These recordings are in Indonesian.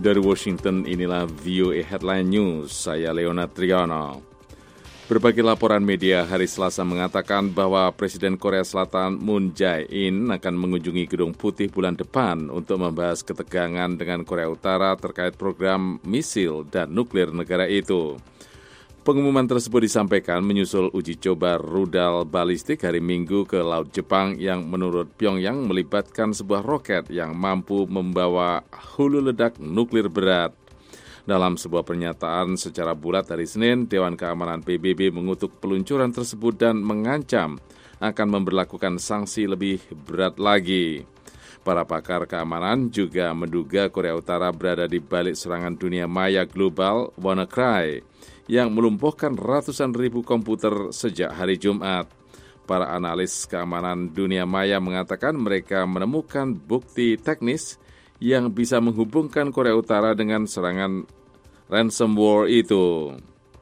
Dari Washington, inilah VOA Headline News. Saya Leonard Triano. Berbagai laporan media hari Selasa mengatakan bahwa Presiden Korea Selatan Moon Jae-in akan mengunjungi Gedung Putih bulan depan untuk membahas ketegangan dengan Korea Utara terkait program misil dan nuklir negara itu. Pengumuman tersebut disampaikan menyusul uji coba rudal balistik hari Minggu ke Laut Jepang yang menurut Pyongyang melibatkan sebuah roket yang mampu membawa hulu ledak nuklir berat. Dalam sebuah pernyataan secara bulat hari Senin, Dewan Keamanan PBB mengutuk peluncuran tersebut dan mengancam akan memberlakukan sanksi lebih berat lagi. Para pakar keamanan juga menduga Korea Utara berada di balik serangan dunia maya global WannaCry yang melumpuhkan ratusan ribu komputer sejak hari Jumat. Para analis keamanan dunia maya mengatakan mereka menemukan bukti teknis yang bisa menghubungkan Korea Utara dengan serangan ransomware itu.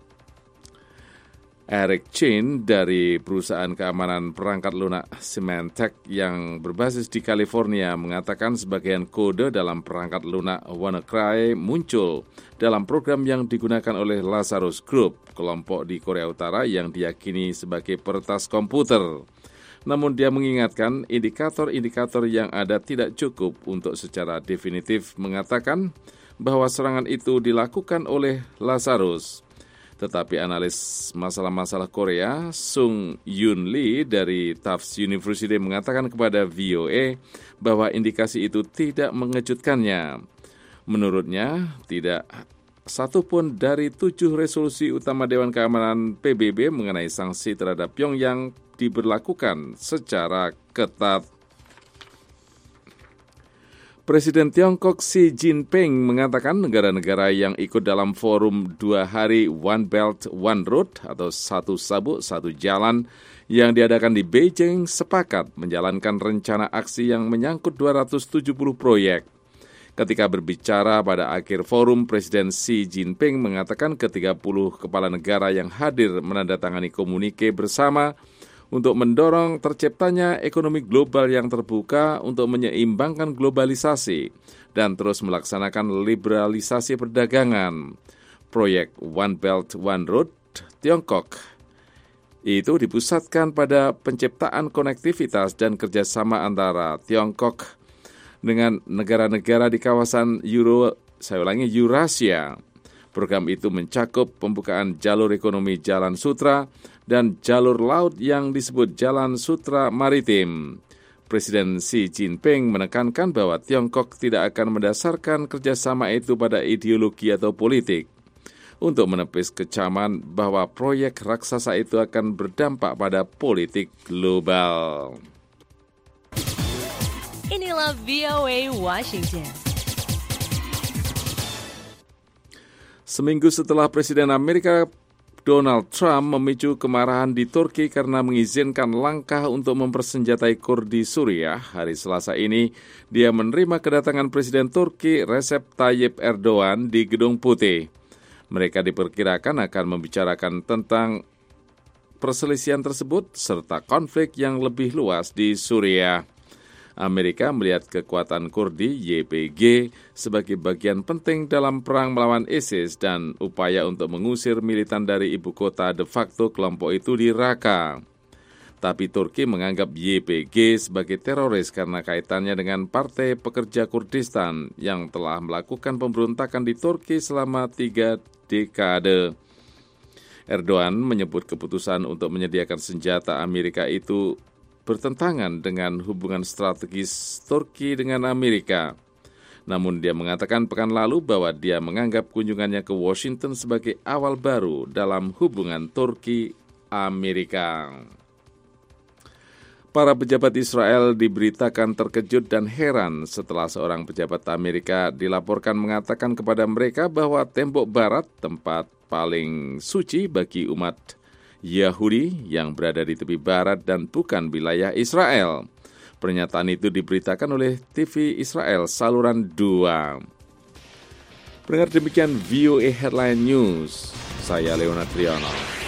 Eric Chin dari perusahaan keamanan perangkat lunak Symantec yang berbasis di California mengatakan sebagian kode dalam perangkat lunak WannaCry muncul dalam program yang digunakan oleh Lazarus Group, kelompok di Korea Utara yang diyakini sebagai peretas komputer. Namun dia mengingatkan indikator-indikator yang ada tidak cukup untuk secara definitif mengatakan bahwa serangan itu dilakukan oleh Lazarus. Tetapi analis masalah-masalah Korea, Sung Yoon Lee dari Tufts University mengatakan kepada VOA bahwa indikasi itu tidak mengejutkannya. Menurutnya, tidak satupun dari 7 resolusi utama Dewan Keamanan PBB mengenai sanksi terhadap Pyongyang diberlakukan secara ketat. Presiden Tiongkok Xi Jinping mengatakan negara-negara yang ikut dalam forum 2 hari One Belt, One Road atau satu sabuk, satu jalan yang diadakan di Beijing sepakat menjalankan rencana aksi yang menyangkut 270 proyek. Ketika berbicara pada akhir forum, Presiden Xi Jinping mengatakan ke-30 kepala negara yang hadir menandatangani komunike bersama untuk mendorong terciptanya ekonomi global yang terbuka untuk menyeimbangkan globalisasi dan terus melaksanakan liberalisasi perdagangan. Proyek One Belt, One Road Tiongkok itu dipusatkan pada penciptaan konektivitas dan kerjasama antara Tiongkok dengan negara-negara di kawasan Eurasia. Program itu mencakup pembukaan jalur ekonomi Jalan Sutra dan jalur laut yang disebut Jalan Sutra Maritim. Presiden Xi Jinping menekankan bahwa Tiongkok tidak akan mendasarkan kerjasama itu pada ideologi atau politik untuk menepis kecaman bahwa proyek raksasa itu akan berdampak pada politik global. Inilah VOA Washington. Seminggu setelah Presiden Amerika Donald Trump memicu kemarahan di Turki karena mengizinkan langkah untuk mempersenjatai Kurdi Suriah, hari Selasa ini dia menerima kedatangan Presiden Turki Recep Tayyip Erdogan di Gedung Putih. Mereka diperkirakan akan membicarakan tentang perselisihan tersebut serta konflik yang lebih luas di Suriah. Amerika melihat kekuatan Kurdi YPG sebagai bagian penting dalam perang melawan ISIS dan upaya untuk mengusir militan dari ibu kota de facto kelompok itu di Raqqa. Tapi Turki menganggap YPG sebagai teroris karena kaitannya dengan Partai Pekerja Kurdistan yang telah melakukan pemberontakan di Turki selama 3 dekade. Erdogan menyebut keputusan untuk menyediakan senjata Amerika itu bertentangan dengan hubungan strategis Turki dengan Amerika. Namun dia mengatakan pekan lalu bahwa dia menganggap kunjungannya ke Washington sebagai awal baru dalam hubungan Turki-Amerika. Para pejabat Israel diberitakan terkejut dan heran setelah seorang pejabat Amerika dilaporkan mengatakan kepada mereka bahwa tembok barat, tempat paling suci bagi umat Yahudi yang berada di tepi barat dan bukan wilayah Israel. Pernyataan itu diberitakan oleh TV Israel saluran 2. Pendengar, demikian VOA Headline News. Saya Leonard Triano.